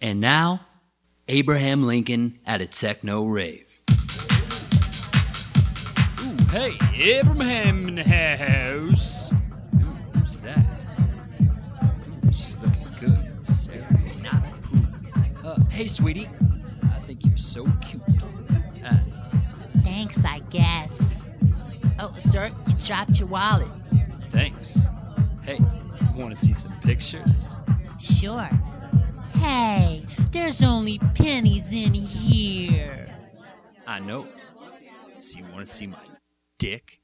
And now, Abraham Lincoln at a techno rave. Ooh, hey, Abraham in the house. Ooh, who's that? Ooh, she's looking good. Sarah, not approved. Hey, sweetie. I think you're so cute. Thanks, I guess. Oh, sir, you dropped your wallet. Thanks. Hey, want to see some pictures? Sure. Hey, there's only pennies in here. I know. So you want to see my dick?